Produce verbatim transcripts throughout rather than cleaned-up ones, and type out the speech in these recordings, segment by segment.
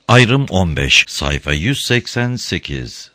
Ayrım on beş, sayfa yüz seksen sekiz.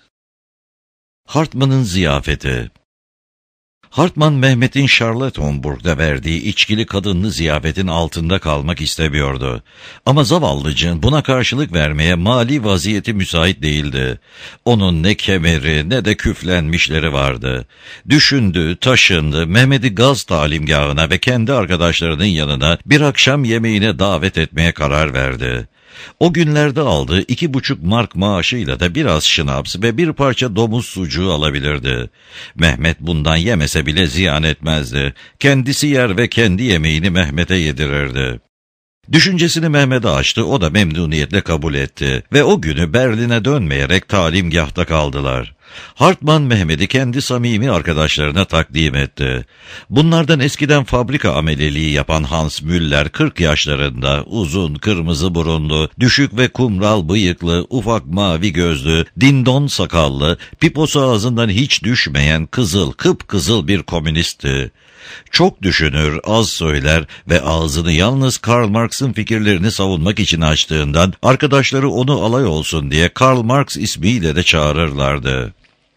Hartman'ın ziyafeti. Hartman, Mehmet'in Charlottenburg'da verdiği içkili kadınlı ziyafetin altında kalmak istemiyordu. Ama zavallıcığın buna karşılık vermeye mali vaziyeti müsait değildi. Onun ne kemeri ne de küflenmişleri vardı. Düşündü, taşındı, Mehmet'i gaz talimgahına ve kendi arkadaşlarının yanına bir akşam yemeğine davet etmeye karar verdi. O günlerde aldığı iki buçuk mark maaşıyla da biraz şınaps ve bir parça domuz sucuğu alabilirdi. Mehmet bundan yemese bile ziyan etmezdi. Kendisi yer ve kendi yemeğini Mehmet'e yedirirdi. Düşüncesini Mehmet'e açtı, o da memnuniyetle kabul etti ve o günü Berlin'e dönmeyerek talimgahta kaldılar. Hartman, Mehmet'i kendi samimi arkadaşlarına takdim etti. Bunlardan eskiden fabrika ameliliği yapan Hans Müller, kırk yaşlarında, uzun, kırmızı burunlu, düşük ve kumral bıyıklı, ufak mavi gözlü, dindon sakallı, piposu ağzından hiç düşmeyen kızıl, kıpkızıl bir komünistti. Çok düşünür, az söyler ve ağzını yalnız Karl Marx'ın fikirlerini savunmak için açtığından arkadaşları onu alay olsun diye Karl Marx ismiyle de çağırırlardı.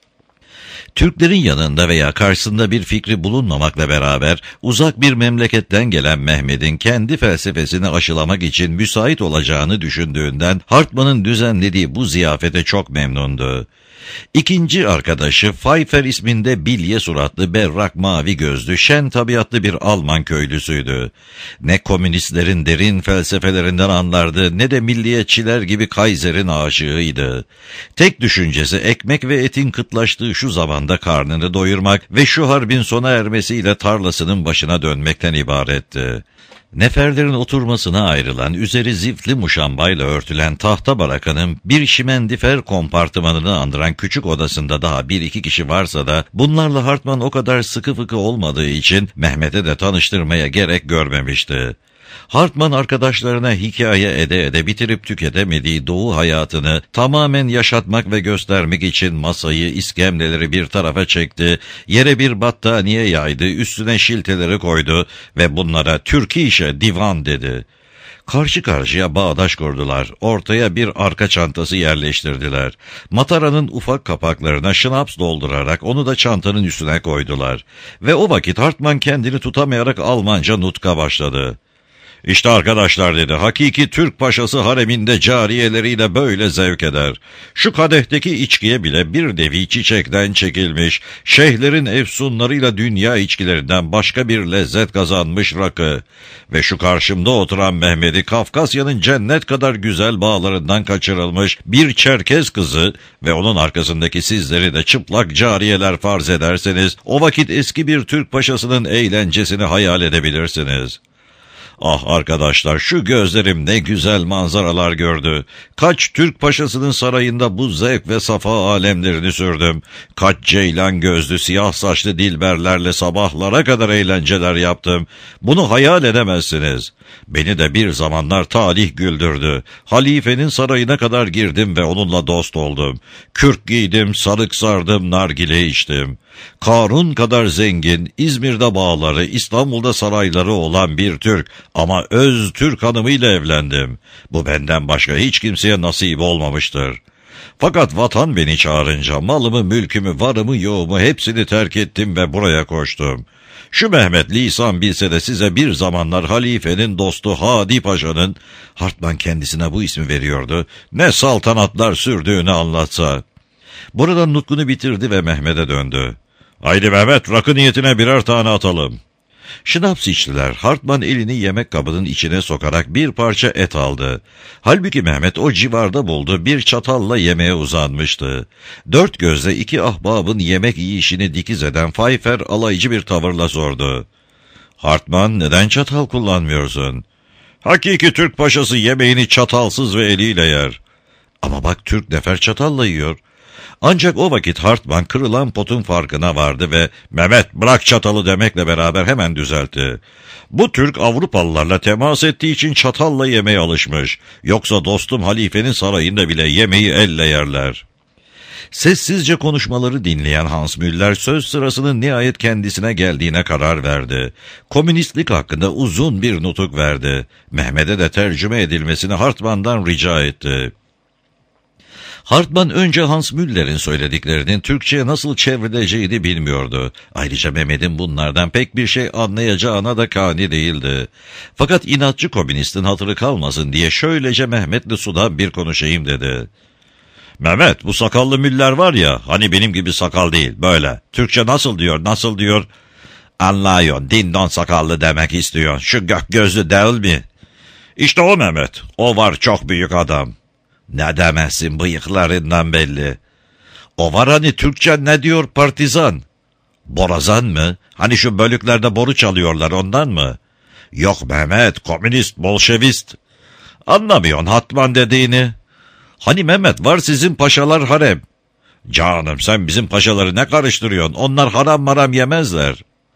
Türklerin yanında veya karşısında bir fikri bulunmamakla beraber uzak bir memleketten gelen Mehmet'in kendi felsefesini aşılamak için müsait olacağını düşündüğünden Hartman'ın düzenlediği bu ziyafete çok memnundu. İkinci arkadaşı Pfeiffer isminde bilye suratlı, berrak mavi gözlü, şen tabiatlı bir Alman köylüsüydü. Ne komünistlerin derin felsefelerinden anlardı ne de milliyetçiler gibi Kaiser'in aşığıydı. Tek düşüncesi ekmek ve etin kıtlaştığı şu zamanda karnını doyurmak ve şu harbin sona ermesiyle tarlasının başına dönmekten ibaretti. Neferlerin oturmasına ayrılan, üzeri zifli muşambayla örtülen tahta barakanın bir şimendifer kompartımanını andıran küçük odasında daha bir iki kişi varsa da bunlarla Hartman o kadar sıkı fıkı olmadığı için Mehmet'e de tanıştırmaya gerek görmemişti. Hartman arkadaşlarına hikaye ede ede bitirip tüketemediği doğu hayatını tamamen yaşatmak ve göstermek için masayı, iskemleleri bir tarafa çekti, yere bir battaniye yaydı, üstüne şilteleri koydu ve bunlara Türkische divan dedi. Karşı karşıya bağdaş kurdular, ortaya bir arka çantası yerleştirdiler. Mataranın ufak kapaklarına şınaps doldurarak onu da çantanın üstüne koydular. Ve o vakit Hartman kendini tutamayarak Almanca nutka başladı. İşte arkadaşlar dedi, hakiki Türk paşası hareminde cariyeleriyle böyle zevk eder. Şu kadehteki içkiye bile bir nevi çiçekten çekilmiş, şeyhlerin efsunlarıyla dünya içkilerinden başka bir lezzet kazanmış rakı. Ve şu karşımda oturan Mehmet'i Kafkasya'nın cennet kadar güzel bağlarından kaçırılmış bir Çerkez kızı ve onun arkasındaki sizleri de çıplak cariyeler farz ederseniz, o vakit eski bir Türk paşasının eğlencesini hayal edebilirsiniz. Ah arkadaşlar, şu gözlerim ne güzel manzaralar gördü. Kaç Türk paşasının sarayında bu zevk ve safa alemlerini sürdüm. Kaç ceylan gözlü, siyah saçlı dilberlerle sabahlara kadar eğlenceler yaptım. Bunu hayal edemezsiniz. Beni de bir zamanlar talih güldürdü. Halifenin sarayına kadar girdim ve onunla dost oldum. Kürk giydim, sarık sardım, nargile içtim. Karun kadar zengin, İzmir'de bağları, İstanbul'da sarayları olan bir Türk ama öz Türk hanımıyla evlendim. Bu benden başka hiç kimseye nasip olmamıştır. Fakat vatan beni çağırınca malımı, mülkümü, varımı, yoğumu hepsini terk ettim ve buraya koştum. Şu Mehmet lisan bilse de size bir zamanlar halifenin dostu Hadi Paşa'nın, Hartman kendisine bu ismi veriyordu, ne saltanatlar sürdüğünü anlatsa. Buradan nutkunu bitirdi ve Mehmet'e döndü. Haydi Mehmet, rakı niyetine birer tane atalım. Şınaps içtiler. Hartman elini yemek kabının içine sokarak bir parça et aldı. Halbuki Mehmet o civarda buldu, bir çatalla yemeğe uzanmıştı. Dört gözle iki ahbabın yemek yiyişini dikiz eden Pfeiffer alaycı bir tavırla sordu. Hartman, neden çatal kullanmıyorsun? Hakiki Türk paşası yemeğini çatalsız ve eliyle yer. Ama bak, Türk nefer çatalla yiyor. Ancak o vakit Hartman kırılan potun farkına vardı ve Mehmet bırak çatalı demekle beraber hemen düzeltti. Bu Türk Avrupalılarla temas ettiği için çatalla yemeye alışmış. Yoksa dostum halifenin sarayında bile yemeği elle yerler. Sessizce konuşmaları dinleyen Hans Müller söz sırasının nihayet kendisine geldiğine karar verdi. Komünistlik hakkında uzun bir nutuk verdi. Mehmet'e de tercüme edilmesini Hartman'dan rica etti. Hartman önce Hans Müller'in söylediklerinin Türkçe'ye nasıl çevrileceğini bilmiyordu. Ayrıca Mehmet'in bunlardan pek bir şey anlayacağına da kani değildi. Fakat inatçı komünistin hatırı kalmasın diye şöylece Mehmet'le suda bir konuşayım dedi. Mehmet, bu sakallı Müller var ya, hani benim gibi sakal değil, böyle. Türkçe nasıl diyor, nasıl diyor? Anlıyorsun, dindon sakallı demek istiyor. Şu gök gözlü değil mi? İşte o Mehmet, o var çok büyük adam. Ne demezsin, bıyıklarından belli. O var hani Türkçe ne diyor partizan? Borazan mı? Hani şu bölüklerde boru çalıyorlar ondan mı? Yok Mehmet, komünist, bolşevist. Anlamıyorsun Hartman dediğini. Hani Mehmet var sizin paşalar harem. Canım sen bizim paşaları ne karıştırıyorsun? Onlar haram maram yemezler.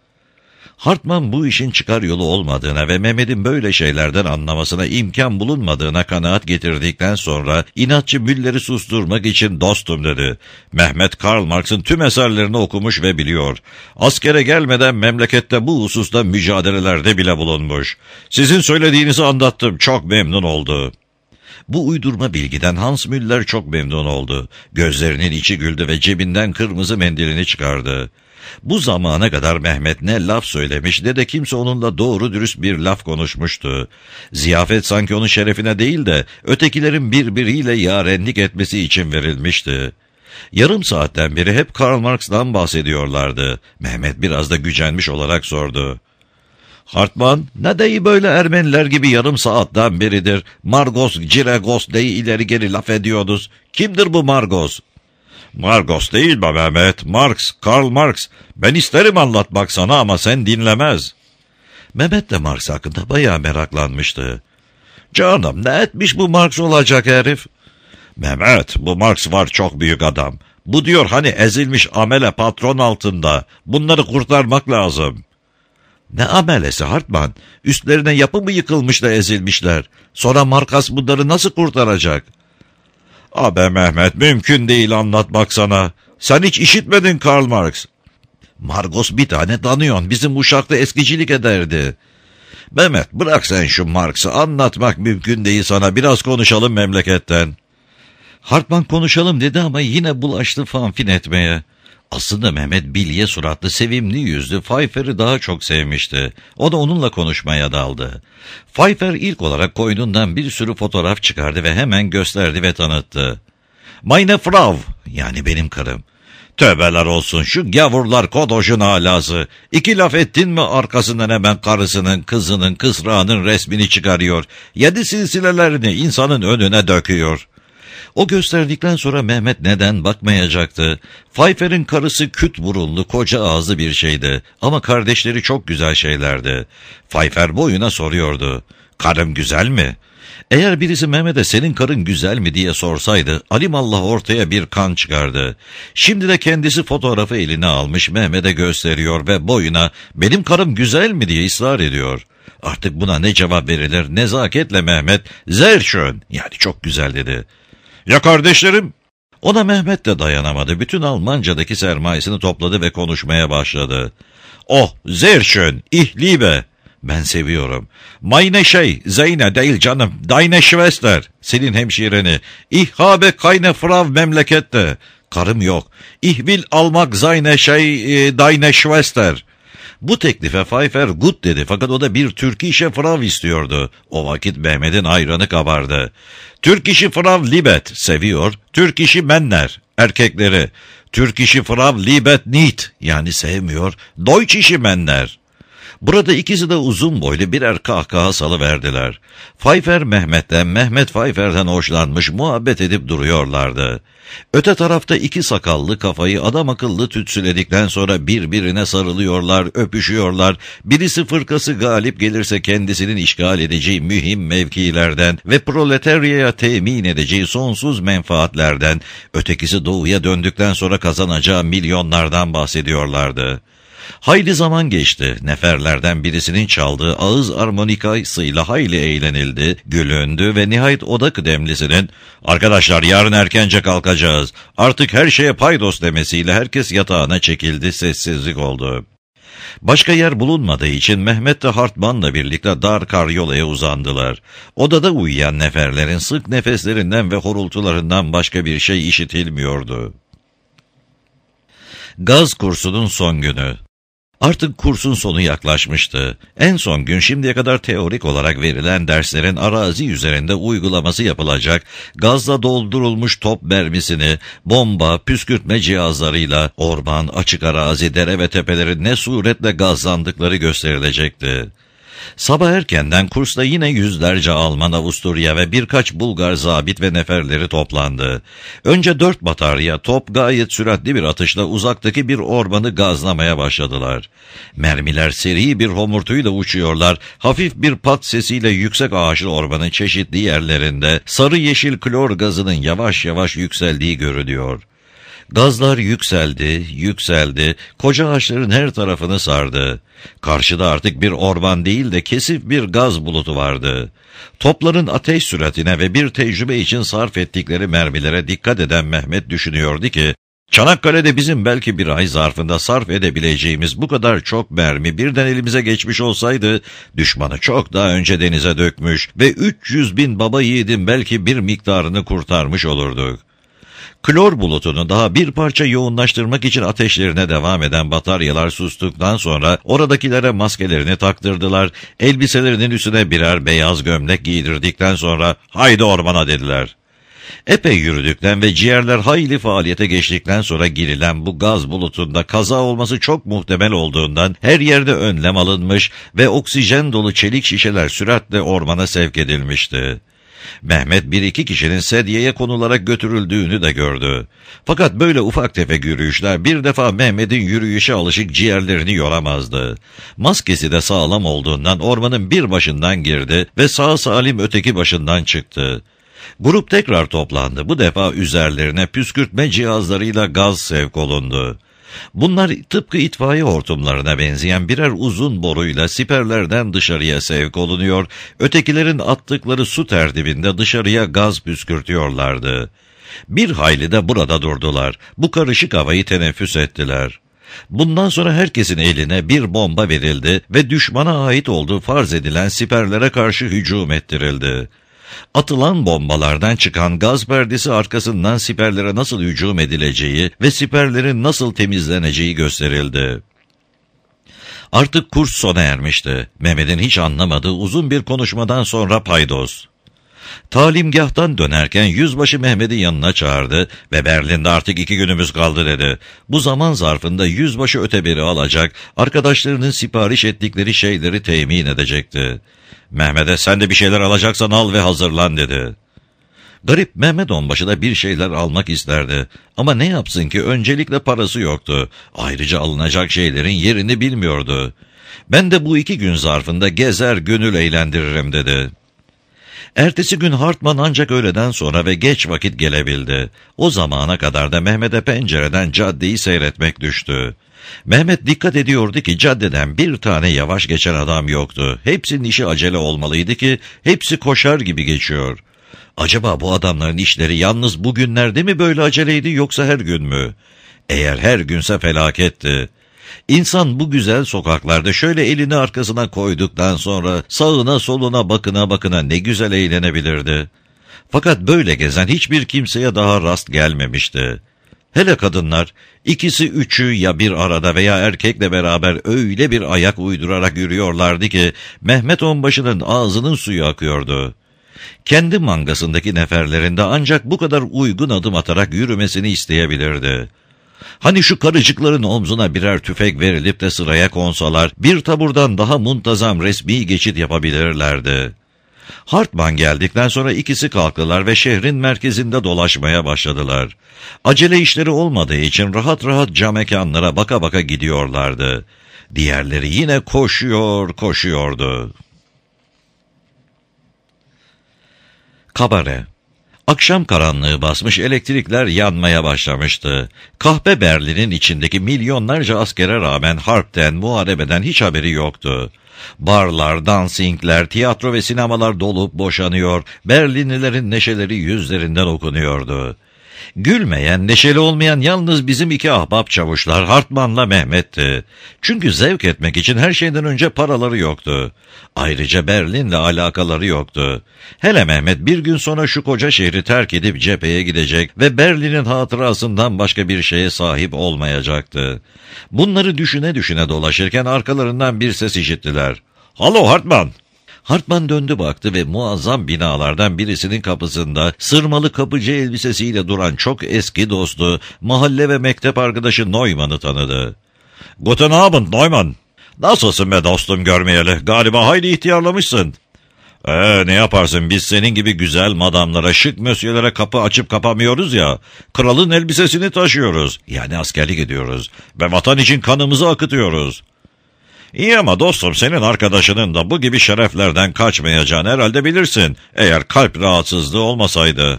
Hartman bu işin çıkar yolu olmadığına ve Mehmet'in böyle şeylerden anlamasına imkan bulunmadığına kanaat getirdikten sonra inatçı Müller'i susturmak için dostum dedi. Mehmet Karl Marx'ın tüm eserlerini okumuş ve biliyor. Askere gelmeden memlekette bu hususta mücadelelerde bile bulunmuş. Sizin söylediğinizi anlattım, çok memnun oldu. Bu uydurma bilgiden Hans Müller çok memnun oldu. Gözlerinin içi güldü ve cebinden kırmızı mendilini çıkardı. Bu zamana kadar Mehmet ne laf söylemiş ne de kimse onunla doğru dürüst bir laf konuşmuştu. Ziyafet sanki onun şerefine değil de ötekilerin birbiriyle yarenlik etmesi için verilmişti. Yarım saatten beri hep Karl Marx'dan bahsediyorlardı. Mehmet biraz da gücenmiş olarak sordu. Hartman, ne deyi böyle Ermeniler gibi yarım saatten beridir Margos, Ciregos deyi ileri geri laf ediyordunuz. Kimdir bu Margos? Margos değil mi Mehmet? Marx, Karl Marx. Ben isterim anlatmak sana ama sen dinlemez. Mehmet de Marx hakkında bayağı meraklanmıştı. Canım ne etmiş bu Marx olacak herif? Mehmet, bu Marx var çok büyük adam. Bu diyor hani ezilmiş amele patron altında. Bunları kurtarmak lazım. Ne amelesi Hartman? Üstlerine yapı mı yıkılmış da ezilmişler? Sonra Markas bunları nasıl kurtaracak? Abi Mehmet, mümkün değil anlatmak sana. Sen hiç işitmedin Karl Marx. Margos bir tane tanıyorsun. Bizim uşakta eskicilik ederdi. Mehmet bırak sen şu Marx'ı, anlatmak mümkün değil sana. Biraz konuşalım memleketten. Hartman konuşalım dedi ama yine bulaştı fanfin etmeye. Aslında Mehmet bilye suratlı, sevimli yüzlü Pfeiffer'i daha çok sevmişti. O da onunla konuşmaya daldı. Pfeiffer ilk olarak koynundan bir sürü fotoğraf çıkardı ve hemen gösterdi ve tanıttı. Meine Frau, yani benim karım. Tövbeler olsun şu gavurlar kodojun alası. İki laf ettin mi arkasından hemen karısının, kızının, kısrağının resmini çıkarıyor. Yedi silsilelerini insanın önüne döküyor. O gösterdikten sonra Mehmet neden bakmayacaktı? Pfeiffer'in karısı küt burunlu, koca ağızlı bir şeydi. Ama kardeşleri çok güzel şeylerdi. Pfeiffer boyuna soruyordu. Karım güzel mi? Eğer birisi Mehmet'e senin karın güzel mi diye sorsaydı, alimallah ortaya bir kan çıkardı. Şimdi de kendisi fotoğrafı eline almış Mehmet'e gösteriyor ve boyuna benim karım güzel mi diye ısrar ediyor. Artık buna ne cevap verilir? Nezaketle Mehmet, sehr schön, yani çok güzel dedi. Ya kardeşlerim? Ona Mehmet de dayanamadı. Bütün Almanca'daki sermayesini topladı ve konuşmaya başladı. Oh, sehr schön, ich liebe. Ben seviyorum. Meine şey, Zeyne değil canım, deine Schwester. Senin hemşireni. Ich habe keine Frau memlekette. Karım yok. Ich will almak seine şey, deine Schwester. Bu teklife Pfeiffer gut dedi fakat o da bir Türkische Frau istiyordu. O vakit Mehmet'in ayranı kabardı. Türkische Frau liebet, seviyor. Türkische Männer, erkekleri. Türkische Frau liebet nicht, yani sevmiyor. Deutsche Männer. Burada ikisi de uzun boylu birer kahkaha salıverdiler. Pfeiffer Mehmet'ten, Mehmet Pfeiffer'den hoşlanmış, muhabbet edip duruyorlardı. Öte tarafta iki sakallı kafayı adam akıllı tütsüledikten sonra birbirine sarılıyorlar, öpüşüyorlar. Birisi fırkası galip gelirse kendisinin işgal edeceği mühim mevkilerden ve proletaryaya temin edeceği sonsuz menfaatlerden, ötekisi doğuya döndükten sonra kazanacağı milyonlardan bahsediyorlardı. Hayli zaman geçti. Neferlerden birisinin çaldığı ağız armonikasıyla hayli eğlenildi, gülündü ve nihayet oda kıdemlisinin "Arkadaşlar yarın erkence kalkacağız. Artık her şeye paydos" demesiyle herkes yatağına çekildi, sessizlik oldu. Başka yer bulunmadığı için Mehmet de Hartman'la birlikte dar karyolaya uzandılar. Odada uyuyan neferlerin sık nefeslerinden ve horultularından başka bir şey işitilmiyordu. Gaz kursunun son günü. Artık kursun sonu yaklaşmıştı. En son gün şimdiye kadar teorik olarak verilen derslerin arazi üzerinde uygulaması yapılacak, gazla doldurulmuş top mermisini, bomba, püskürtme cihazlarıyla orman, açık arazi, dere ve tepelerin ne suretle gazlandıkları gösterilecekti. Sabah erkenden kursta yine yüzlerce Alman, Avusturya ve birkaç Bulgar zabit ve neferleri toplandı. Önce dört batarya top gayet süratli bir atışla uzaktaki bir ormanı gazlamaya başladılar. Mermiler seri bir homurtuyla uçuyorlar, hafif bir pat sesiyle yüksek ağaçlı ormanın çeşitli yerlerinde sarı yeşil klor gazının yavaş yavaş yükseldiği görülüyor. Gazlar yükseldi, yükseldi, koca ağaçların her tarafını sardı. Karşıda artık bir orman değil de kesif bir gaz bulutu vardı. Topların ateş süratine ve bir tecrübe için sarf ettikleri mermilere dikkat eden Mehmet düşünüyordu ki, Çanakkale'de bizim belki bir ay zarfında sarf edebileceğimiz bu kadar çok mermi birden elimize geçmiş olsaydı, düşmanı çok daha önce denize dökmüş ve üç yüz bin baba yiğidin belki bir miktarını kurtarmış olurduk. Klor bulutunu daha bir parça yoğunlaştırmak için ateşlerine devam eden bataryalar sustuktan sonra oradakilere maskelerini taktırdılar, elbiselerinin üstüne birer beyaz gömlek giydirdikten sonra haydi ormana dediler. Epey yürüdükten ve ciğerler hayli faaliyete geçtikten sonra girilen bu gaz bulutunda kaza olması çok muhtemel olduğundan her yerde önlem alınmış ve oksijen dolu çelik şişeler süratle ormana sevk edilmişti. Mehmet bir iki kişinin sedyeye konularak götürüldüğünü de gördü. Fakat böyle ufak tefek yürüyüşler bir defa Mehmet'in yürüyüşe alışık ciğerlerini yoramazdı. Maskesi de sağlam olduğundan ormanın bir başından girdi ve sağ salim öteki başından çıktı. Grup tekrar toplandı. Bu defa üzerlerine püskürtme cihazlarıyla gaz sevk olundu. Bunlar tıpkı itfaiye hortumlarına benzeyen birer uzun boruyla siperlerden dışarıya sevk olunuyor, ötekilerin attıkları su tertibinde dışarıya gaz püskürtüyorlardı. Bir hayli de burada durdular. Bu karışık havayı teneffüs ettiler. Bundan sonra herkesin eline bir bomba verildi ve düşmana ait olduğu farz edilen siperlere karşı hücum ettirildi. Atılan bombalardan çıkan gaz perdesi arkasından siperlere nasıl hücum edileceği ve siperlerin nasıl temizleneceği gösterildi. Artık kurs sona ermişti. Mehmet'in hiç anlamadığı uzun bir konuşmadan sonra paydos. Talimgahtan dönerken yüzbaşı Mehmet'i yanına çağırdı ve Berlin'de artık iki günümüz kaldı dedi. Bu zaman zarfında yüzbaşı öteberi alacak, arkadaşlarının sipariş ettikleri şeyleri temin edecekti. Mehmet'e sen de bir şeyler alacaksan al ve hazırlan dedi. Garip Mehmet onbaşı da bir şeyler almak isterdi. Ama ne yapsın ki öncelikle parası yoktu. Ayrıca alınacak şeylerin yerini bilmiyordu. Ben de bu iki gün zarfında gezer gönül eğlendiririm dedi. Ertesi gün Hartman ancak öğleden sonra ve geç vakit gelebildi. O zamana kadar da Mehmet'e pencereden caddeyi seyretmek düştü. Mehmet dikkat ediyordu ki caddeden bir tane yavaş geçen adam yoktu. Hepsinin işi acele olmalıydı ki hepsi koşar gibi geçiyor. Acaba bu adamların işleri yalnız bugünlerde mi böyle aceleydi yoksa her gün mü? Eğer her günse felaketti. İnsan bu güzel sokaklarda şöyle elini arkasına koyduktan sonra sağına soluna bakına bakına ne güzel eğlenebilirdi. Fakat böyle gezen hiçbir kimseye daha rast gelmemişti. Hele kadınlar, ikisi üçü ya bir arada veya erkekle beraber öyle bir ayak uydurarak yürüyorlardı ki Mehmet onbaşının ağzının suyu akıyordu. Kendi mangasındaki neferlerinde ancak bu kadar uygun adım atarak yürümesini isteyebilirdi. Hani şu karıcıkların omzuna birer tüfek verilip de sıraya konsalar, bir taburdan daha muntazam resmi geçit yapabilirlerdi. Hartman geldikten sonra ikisi kalktılar ve şehrin merkezinde dolaşmaya başladılar. Acele işleri olmadığı için rahat rahat cam mekanlara baka baka gidiyorlardı. Diğerleri yine koşuyor, koşuyordu. Kabare. Akşam karanlığı basmış, elektrikler yanmaya başlamıştı. Kahpe Berlin'in içindeki milyonlarca askere rağmen harpten, muharebeden hiç haberi yoktu. Barlar, dansingler, tiyatro ve sinemalar dolup boşanıyor, Berlinlilerin neşeleri yüzlerinden okunuyordu. Gülmeyen, neşeli olmayan yalnız bizim iki ahbap çavuşlar Hartman'la Mehmet'ti. Çünkü zevk etmek için her şeyden önce paraları yoktu. Ayrıca Berlin'le alakaları yoktu. Hele Mehmet bir gün sonra şu koca şehri terk edip cepheye gidecek ve Berlin'in hatırasından başka bir şeye sahip olmayacaktı. Bunları düşüne düşüne dolaşırken arkalarından bir ses işittiler. "Halo Hartman!" Hartman döndü baktı ve muazzam binalardan birisinin kapısında sırmalı kapıcı elbisesiyle duran çok eski dostu, mahalle ve mektep arkadaşı Neumann'ı tanıdı. "Guten Abend Neumann. Nasılsın be dostum görmeyeli? Galiba hayli ihtiyarlamışsın." Ee, ne yaparsın, biz senin gibi güzel madamlara, şık mösyelere kapı açıp kapamıyoruz ya. Kralın elbisesini taşıyoruz. Yani askerlik ediyoruz. Ve vatan için kanımızı akıtıyoruz. İyi ama dostum, senin arkadaşının da bu gibi şereflerden kaçmayacağını herhalde bilirsin. Eğer kalp rahatsızlığı olmasaydı.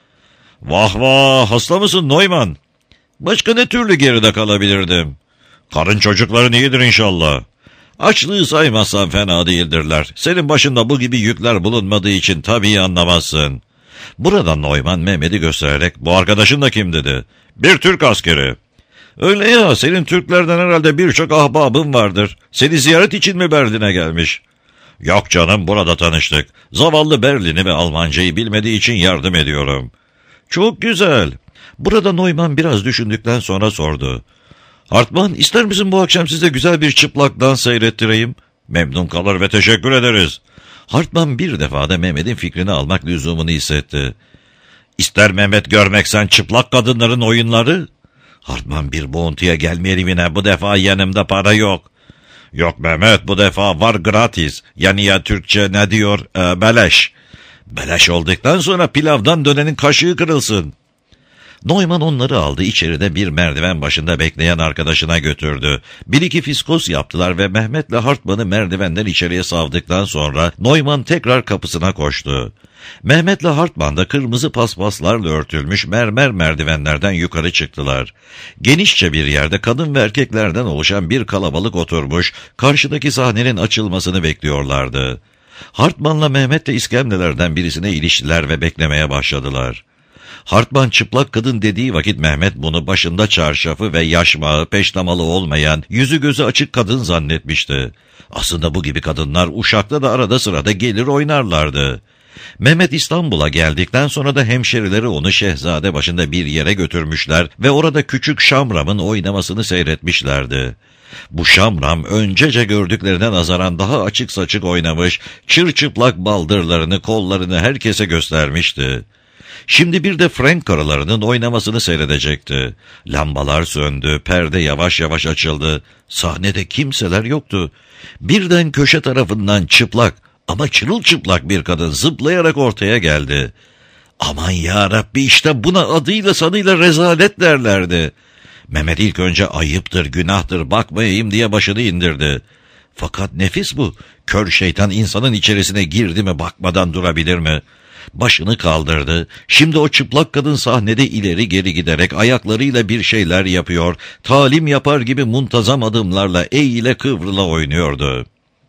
Vah vah, hasta mısın Neumann? Başka ne türlü geride kalabilirdim? Karın çocukların iyidir inşallah. Açlığı saymazsan fena değildirler. Senin başında bu gibi yükler bulunmadığı için tabii anlamazsın. Burada Neumann Mehmet'i göstererek bu arkadaşın da kim dedi. Bir Türk askeri. Öyle ya, senin Türklerden herhalde birçok ahbabın vardır. Seni ziyaret için mi Berlin'e gelmiş? Yok canım, burada tanıştık. Zavallı Berlin'i ve Almancayı bilmediği için yardım ediyorum. Çok güzel. Burada Neumann biraz düşündükten sonra sordu. Hartman, ister misin bu akşam size güzel bir çıplak dans seyrettireyim? Memnun kalır ve teşekkür ederiz. Hartman bir defada Mehmet'in fikrini almak lüzumunu hissetti. İster Mehmet görmek sen çıplak kadınların oyunları? Hartman, bir boğuntuya gelmeyelim yine, bu defa yanımda para yok. Yok Mehmet, bu defa var gratis. Yani ya Türkçe ne diyor? Ee, beleş. Beleş olduktan sonra pilavdan dönenin kaşığı kırılsın. Neumann onları aldı, içeride bir merdiven başında bekleyen arkadaşına götürdü. Bir iki fiskos yaptılar ve Mehmet'le Hartman'ı merdivenden içeriye savdıktan sonra Neumann tekrar kapısına koştu. Mehmet'le Hartman da kırmızı paspaslarla örtülmüş mermer merdivenlerden yukarı çıktılar. Genişçe bir yerde kadın ve erkeklerden oluşan bir kalabalık oturmuş, karşıdaki sahnenin açılmasını bekliyorlardı. Hartman'la Mehmet de iskemlelerden birisine iliştiler ve beklemeye başladılar. Hartman çıplak kadın dediği vakit Mehmet bunu başında çarşafı ve yaşmağı, peştemalı olmayan, yüzü gözü açık kadın zannetmişti. Aslında bu gibi kadınlar Uşak'ta da arada sırada gelir oynarlardı. Mehmet İstanbul'a geldikten sonra da hemşerileri onu Şehzade başında bir yere götürmüşler ve orada küçük Şamram'ın oynamasını seyretmişlerdi. Bu Şamram öncece gördüklerine nazaran daha açık saçık oynamış, çırçıplak baldırlarını, kollarını herkese göstermişti. Şimdi bir de Frank karılarının oynamasını seyredecekti. Lambalar söndü, perde yavaş yavaş açıldı. Sahnede kimseler yoktu. Birden köşe tarafından çıplak ama çırılçıplak bir kadın zıplayarak ortaya geldi. Aman yarabbi, işte buna adıyla sanıyla rezalet derlerdi. Mehmet ilk önce ayıptır, günahtır, bakmayayım diye başını indirdi. Fakat nefis bu. Kör şeytan insanın içerisine girdi mi bakmadan durabilir mi? Başını kaldırdı. Şimdi o çıplak kadın sahnede ileri geri giderek ayaklarıyla bir şeyler yapıyor, talim yapar gibi muntazam adımlarla eğile kıvrıla oynuyordu.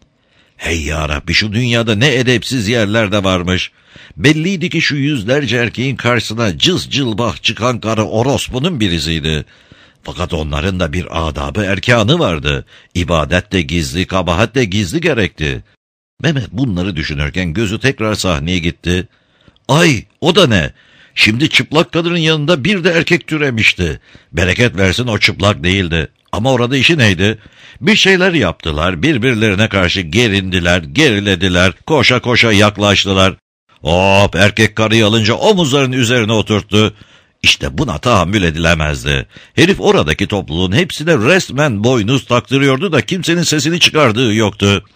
Hey yarabbi, şu dünyada ne edepsiz yerler de varmış. Belliydi ki şu yüzlerce erkeğin karşısına cız cılbah çıkan karı orospunun birisiydi. Fakat onların da bir adabı erkanı vardı. İbadet de gizli, kabahat de gizli gerekti. Mehmet bunları düşünürken gözü tekrar sahneye gitti. Ay, o da ne? Şimdi çıplak kadının yanında bir de erkek türemişti. Bereket versin o çıplak değildi. Ama orada işi neydi? Bir şeyler yaptılar, birbirlerine karşı gerindiler, gerilediler, koşa koşa yaklaştılar. Hop, erkek karıyı alınca omuzlarının üzerine oturttu. İşte buna tahammül edilemezdi. Herif oradaki topluluğun hepsine resmen boynuz taktırıyordu da kimsenin sesini çıkardığı yoktu.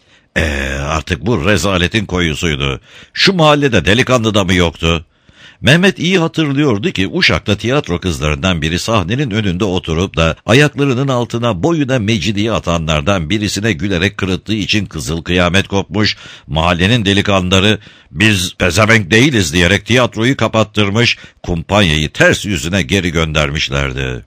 Eee artık bu rezaletin koyusuydu. Şu mahallede delikanlı da mı yoktu? Mehmet iyi hatırlıyordu ki Uşak'ta tiyatro kızlarından biri sahnenin önünde oturup da ayaklarının altına boyuna mecidiye atanlardan birisine gülerek kırıttığı için kızıl kıyamet kopmuş, mahallenin delikanlıları biz pezevenk değiliz diyerek tiyatroyu kapattırmış, kumpanyayı ters yüzüne geri göndermişlerdi.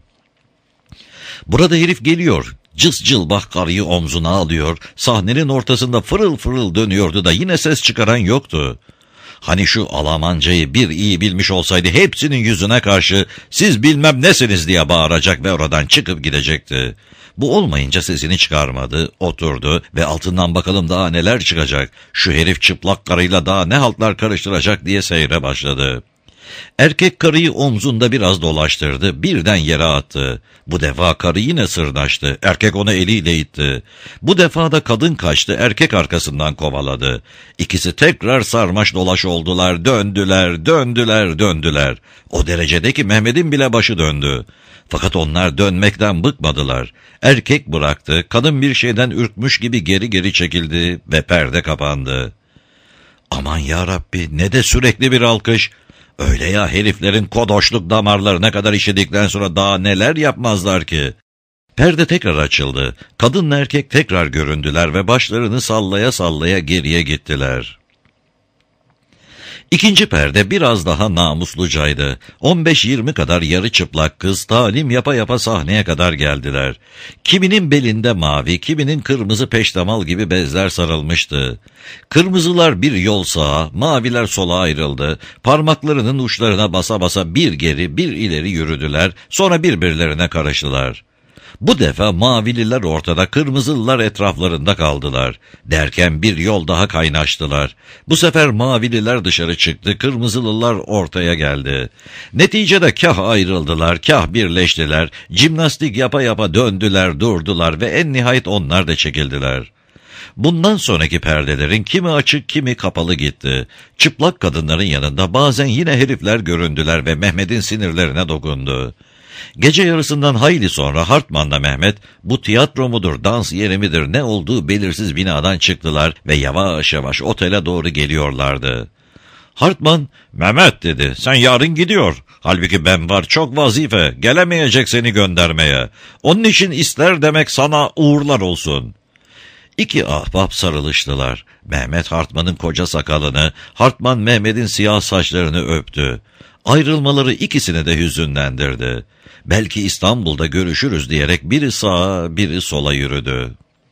Burada herif geliyor, cız cılbah karıyı omzuna alıyor, sahnenin ortasında fırıl fırıl dönüyordu da yine ses çıkaran yoktu. Hani şu Almancayı bir iyi bilmiş olsaydı hepsinin yüzüne karşı siz bilmem nesiniz diye bağıracak ve oradan çıkıp gidecekti. Bu olmayınca sesini çıkarmadı, oturdu ve altından bakalım daha neler çıkacak, şu herif çıplak karıyla daha ne haltlar karıştıracak diye seyre başladı. Erkek karıyı omzunda biraz dolaştırdı, birden yere attı. Bu defa karı yine sırnaştı, erkek onu eliyle itti. Bu defa da kadın kaçtı, erkek arkasından kovaladı. İkisi tekrar sarmaş dolaş oldular, döndüler, döndüler, döndüler. O derecede ki Mehmet'in bile başı döndü. Fakat onlar dönmekten bıkmadılar. Erkek bıraktı, kadın bir şeyden ürkmüş gibi geri geri çekildi ve perde kapandı. Aman yarabbi, ne de sürekli bir alkış. Öyle ya, heriflerin kodoşluk damarlarına kadar işedikten sonra daha neler yapmazlar ki? Perde tekrar açıldı. Kadınla erkek tekrar göründüler ve başlarını sallaya sallaya geriye gittiler. İkinci perde biraz daha namuslucaydı. on beş yirmi kadar yarı çıplak kız talim yapa yapa sahneye kadar geldiler. Kiminin belinde mavi, kiminin kırmızı peştemal gibi bezler sarılmıştı. Kırmızılar bir yol sağa, maviler sola ayrıldı. Parmaklarının uçlarına basa basa bir geri bir ileri yürüdüler, sonra birbirlerine karıştılar. Bu defa mavililer ortada, kırmızılılar etraflarında kaldılar. Derken bir yol daha kaynaştılar. Bu sefer mavililer dışarı çıktı, kırmızılılar ortaya geldi. Neticede kah ayrıldılar, kah birleştiler, jimnastik yapa yapa döndüler, durdular ve en nihayet onlar da çekildiler. Bundan sonraki perdelerin kimi açık kimi kapalı gitti. Çıplak kadınların yanında bazen yine herifler göründüler ve Mehmet'in sinirlerine dokundu. Gece yarısından hayli sonra Hartman'la Mehmet, bu tiyatro mudur, dans yeri midir, ne olduğu belirsiz binadan çıktılar ve yavaş yavaş otele doğru geliyorlardı. Hartman, "Mehmet," dedi, "sen yarın gidiyor. Halbuki ben var çok vazife, gelemeyecek seni göndermeye. Onun için ister demek sana uğurlar olsun." İki ahbap sarılıştılar. Mehmet Hartman'ın koca sakalını, Hartman Mehmet'in siyah saçlarını öptü. Ayrılmaları ikisini de hüzünlendirdi. Belki İstanbul'da görüşürüz diyerek biri sağa biri sola yürüdü.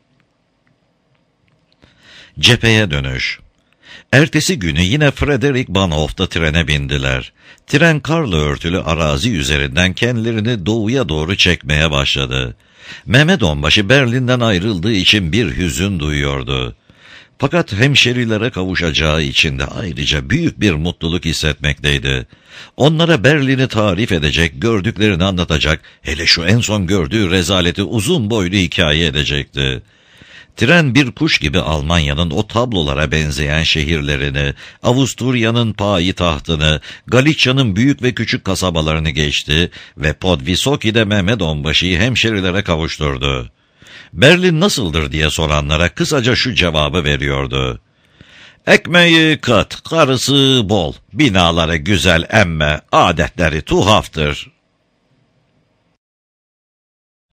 Cepheye dönüş. Ertesi günü yine Frederick Bahnhof'ta trene bindiler. Tren karla örtülü arazi üzerinden kendilerini doğuya doğru çekmeye başladı. Mehmet Onbaşı Berlin'den ayrıldığı için bir hüzün duyuyordu. Fakat hemşerilere kavuşacağı için de ayrıca büyük bir mutluluk hissetmekteydi. Onlara Berlin'i tarif edecek, gördüklerini anlatacak, hele şu en son gördüğü rezaleti uzun boylu hikaye edecekti. Tren bir kuş gibi Almanya'nın o tablolara benzeyen şehirlerini, Avusturya'nın payitahtını, Galicia'nın büyük ve küçük kasabalarını geçti ve Podvisoki'de Mehmet Onbaşı'yı hemşerilere kavuşturdu. Berlin nasıldır diye soranlara kısaca şu cevabı veriyordu: "Ekmeği kıt, karısı bol, binaları güzel emme adetleri tuhaftır."